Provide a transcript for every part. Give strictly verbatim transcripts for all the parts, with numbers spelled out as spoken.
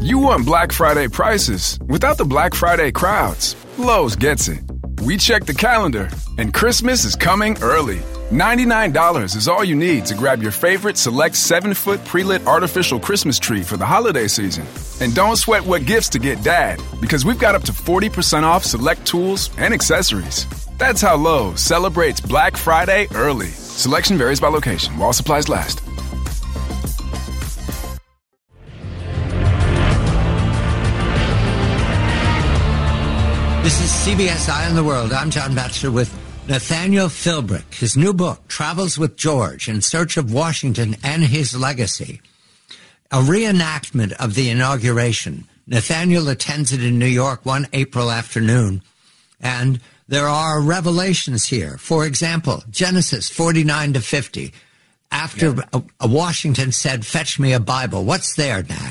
You want Black Friday prices without the Black Friday crowds. Lowe's gets it. We check the calendar, and Christmas is coming early. ninety-nine dollars is all you need to grab your favorite select seven-foot pre-lit artificial Christmas tree for the holiday season. And don't sweat what gifts to get Dad, because we've got up to forty percent off select tools and accessories. That's how Lowe's celebrates Black Friday early. Selection varies by location, while supplies last. This is C B S Eye on the World. I'm John Batchelor with Nathaniel Philbrick. His new book, Travels with George, In Search of Washington and His Legacy. A reenactment of the inauguration. Nathaniel attends it in New York one April afternoon. And there are revelations here. For example, Genesis forty-nine to fifty. After yeah. a, a Washington said, "Fetch me a Bible." What's there, Nat?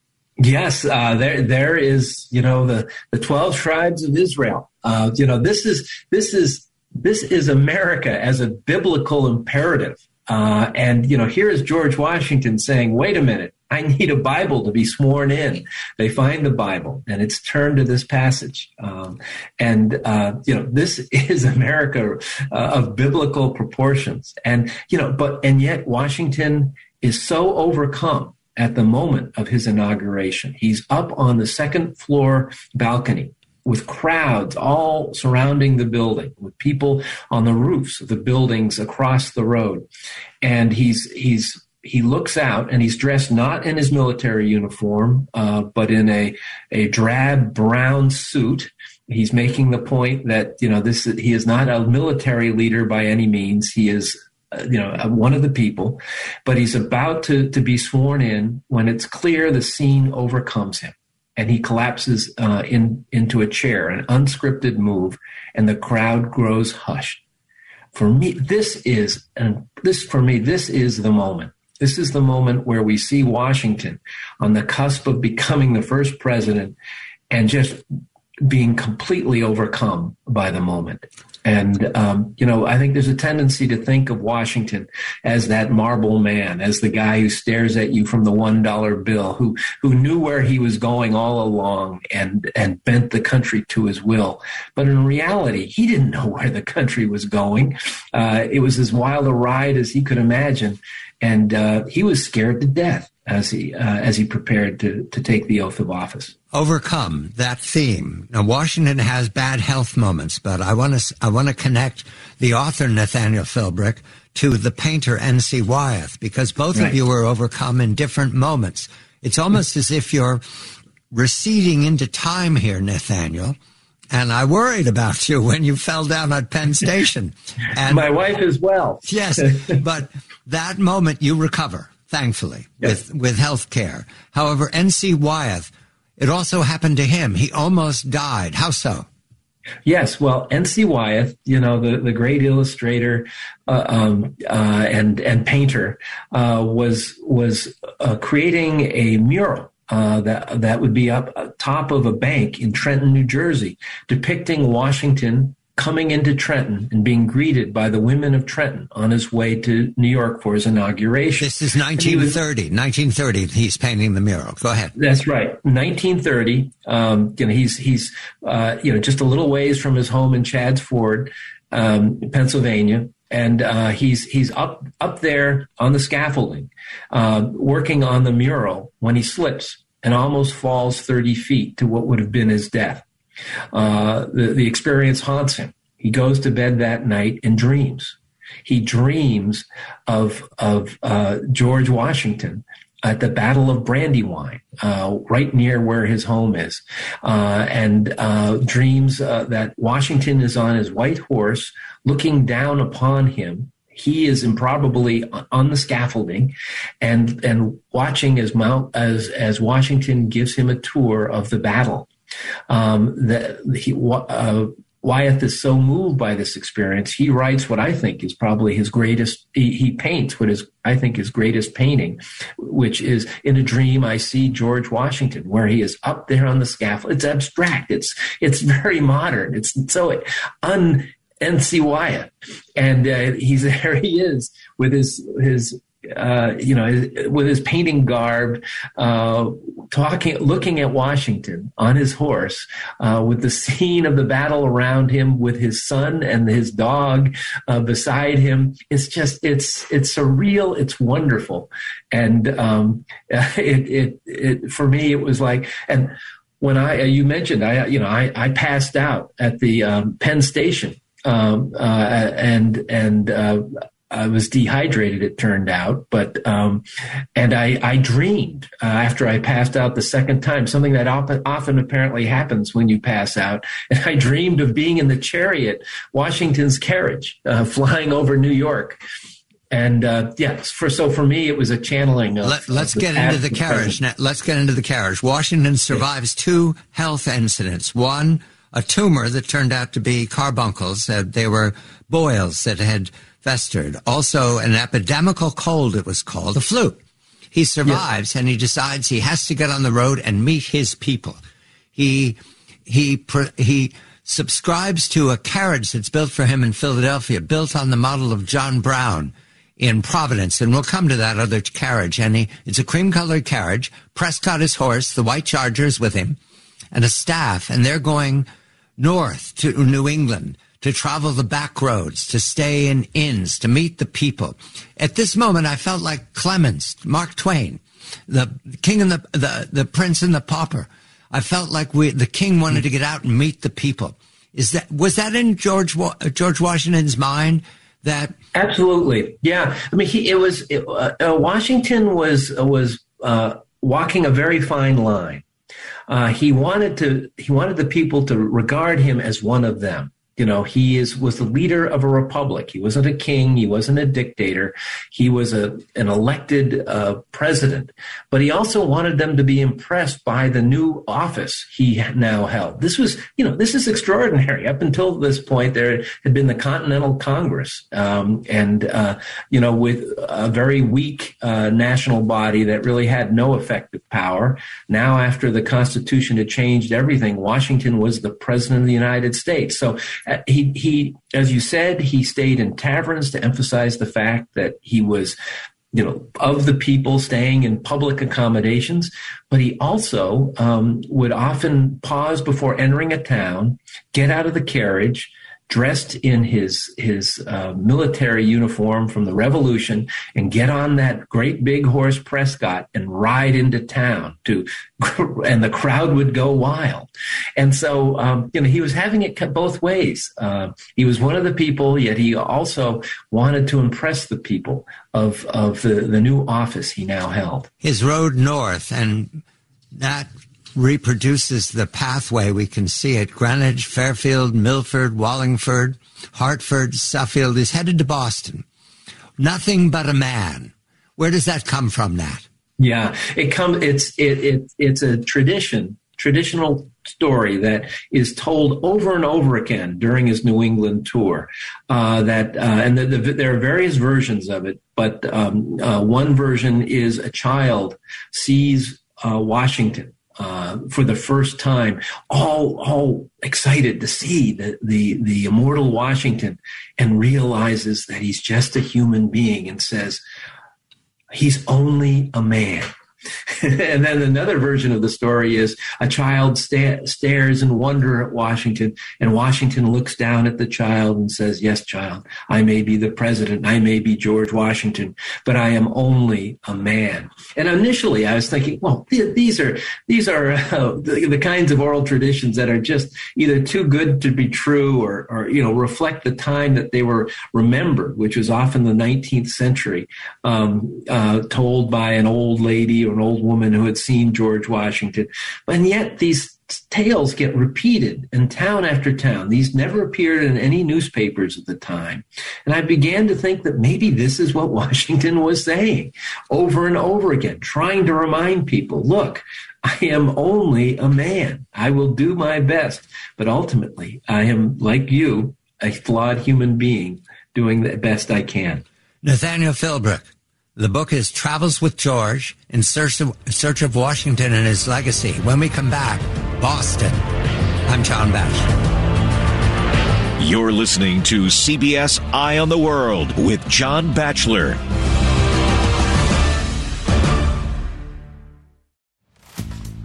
Yes, uh, there there is, you know, the, the twelve tribes of Israel. Uh, you know, this is this is this is America as a biblical imperative. Uh, and, you know, here is George Washington saying, wait a minute, I need a Bible to be sworn in. They find the Bible, and it's turned to this passage. Um, and, uh, you know, this is America uh, of biblical proportions. And, you know, but and yet Washington is so overcome at the moment of his inauguration. He's up on the second floor balcony with crowds all surrounding the building, with people on the roofs of the buildings across the road. And he's he's he looks out, and he's dressed not in his military uniform, uh, but in a, a drab brown suit. He's making the point that, you know, this he is not a military leader by any means. He is you know, one of the people, but he's about to, to be sworn in when it's clear the scene overcomes him, and he collapses uh, in into a chair, an unscripted move, and the crowd grows hushed. For me, this is and this for me, this is the moment. This is the moment where we see Washington on the cusp of becoming the first president, and just being completely overcome by the moment. And, um, you know, I think there's a tendency to think of Washington as that marble man, as the guy who stares at you from the one dollar bill, who who knew where he was going all along and, and bent the country to his will. But in reality, he didn't know where the country was going. Uh, it was as wild a ride as he could imagine. And uh, he was scared to death as he uh, as he prepared to, to take the oath of office. Overcome that theme. Now, Washington has bad health moments, but I want to I want to connect the author Nathaniel Philbrick to the painter N C Wyeth, because both right. of you were overcome in different moments. It's almost as if you're receding into time here, Nathaniel. And I worried about you when you fell down at Penn Station. And my wife as well. Yes, but that moment you recover, thankfully, yes. with, with health care. However, N C Wyeth, it also happened to him. He almost died. How so? Yes, well, N C Wyeth, you know, the, the great illustrator uh, um, uh, and and painter, uh, was was uh, creating a mural Uh, that that would be up top of a bank in Trenton, New Jersey, depicting Washington coming into Trenton and being greeted by the women of Trenton on his way to New York for his inauguration. This is nineteen thirty. Was, nineteen thirty, he's painting the mural. Go ahead. That's right. nineteen thirty. Um, you know, he's he's uh, you know just a little ways from his home in Chadds Ford, um, Pennsylvania. And uh, he's he's up up there on the scaffolding, uh, working on the mural when he slips and almost falls thirty feet to what would have been his death. Uh, the, the experience haunts him. He goes to bed that night and dreams. He dreams of of uh, George Washington at the Battle of Brandywine, uh, right near where his home is, uh, and uh, dreams uh, that Washington is on his white horse looking down upon him. He is improbably on the scaffolding and and watching as Mount, as as Washington gives him a tour of the battle. Um, that he uh, Wyeth is so moved by this experience, he writes what I think is probably his greatest, he, he paints what is, I think, his greatest painting, which is In a Dream, I See George Washington, where he is up there on the scaffold. It's abstract. It's, it's very modern. It's so un N C Wyeth. And uh, he's there he is with his, his uh, you know, with his painting garb, uh, talking, looking at Washington on his horse, uh, with the scene of the battle around him, with his son and his dog uh, beside him. It's just, it's, it's surreal. It's wonderful. And um, it, it, it, for me, it was like, and when I, you mentioned, I, you know, I, I passed out at the um, Penn Station, um, uh, and, and, uh, I was dehydrated, it turned out, but, um, and I, I dreamed uh, after I passed out the second time, something that often, often apparently happens when you pass out. And I dreamed of being in the chariot, Washington's carriage, uh, flying over New York. And, uh, yes, for, so for me, it was a channeling of, Let, let's of the get into the carriage. Now, let's get into the carriage. Washington survives yeah. two health incidents. One, a tumor that turned out to be carbuncles. Uh, they were boils that had festered. Also, an epidemical cold, it was called, the flu. He survives, yes. and he decides he has to get on the road and meet his people. He he he subscribes to a carriage that's built for him in Philadelphia, built on the model of John Brown in Providence, and we'll come to that other carriage. And he, it's a cream-colored carriage. Prescott, his horse, the white charger's with him, and a staff, and they're going north to New England, to travel the back roads, to stay in inns, to meet the people. At this moment, I felt like Clemens, Mark Twain, the king and the, the, the prince and the pauper. I felt like we, the king wanted to get out and meet the people. Is that, was that in George, George Washington's mind? That Absolutely. Yeah. I mean, he, it was, it, uh, Washington was, was, uh, walking a very fine line. Uh, he wanted to, he wanted the people to regard him as one of them. You know, he is was the leader of a republic. He wasn't a king. He wasn't a dictator. He was a an elected uh, president. But he also wanted them to be impressed by the new office he now held. This was, you know, this is extraordinary. Up until this point, there had been the Continental Congress, um, and uh, you know, with a very weak uh, national body that really had no effective power. Now, after the Constitution had changed everything, Washington was the president of the United States. So. He, he, as you said, he stayed in taverns to emphasize the fact that he was, you know, of the people, staying in public accommodations. But he also um, would often pause before entering a town, get out of the carriage, dressed in his his uh, military uniform from the Revolution, and get on that great big horse Prescott and ride into town to, and the crowd would go wild. And so, um, you know, he was having it both ways. Uh, he was one of the people, yet he also wanted to impress the people of of the, the new office he now held. His road north, and that reproduces the pathway. We can see it. Greenwich, Fairfield, Milford, Wallingford, Hartford, Suffield is headed to Boston. Nothing but a man. Where does that come from, Nat? Yeah, it comes. It's it, it it's a tradition, traditional story that is told over and over again during his New England tour. Uh, that uh, and the, the, there are various versions of it, but um, uh, one version is a child sees uh, Washington Uh, for the first time, all all excited to see the, the the immortal Washington, and realizes that he's just a human being, and says, he's only a man. And then another version of the story is a child sta- stares in wonder at Washington, and Washington looks down at the child and says, yes, child, I may be the president, I may be George Washington, but I am only a man. And initially I was thinking, well, th- these are these are uh, the, the kinds of oral traditions that are just either too good to be true, or, or, you know, reflect the time that they were remembered, which was often the nineteenth century, um, uh, told by an old lady or an old woman who had seen George Washington. And yet these tales get repeated in town after town. These never appeared in any newspapers at the time. And I began to think that maybe this is what Washington was saying over and over again, trying to remind people, look, I am only a man. I will do my best. But ultimately, I am, like you, a flawed human being doing the best I can. Nathaniel Philbrick. The book is Travels with George, in search of, search of Washington and his legacy. When we come back, Boston. I'm John Batchelor. You're listening to C B S Eye on the World with John Batchelor.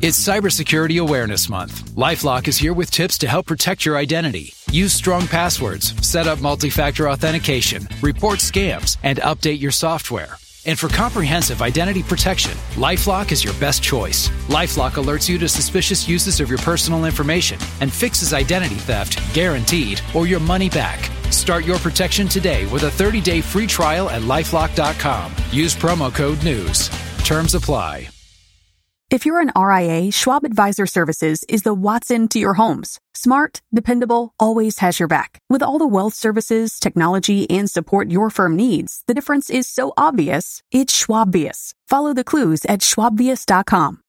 It's Cybersecurity Awareness Month. LifeLock is here with tips to help protect your identity. Use strong passwords, set up multi-factor authentication, report scams, and update your software. And for comprehensive identity protection, LifeLock is your best choice. LifeLock alerts you to suspicious uses of your personal information and fixes identity theft, guaranteed, or your money back. Start your protection today with a thirty-day free trial at LifeLock dot com. Use promo code NEWS. Terms apply. If you're an R I A, Schwab Advisor Services is the Watson to your homes. Smart, dependable, always has your back. With all the wealth services, technology, and support your firm needs, the difference is so obvious, it's Schwabvius. Follow the clues at Schwabvius dot com.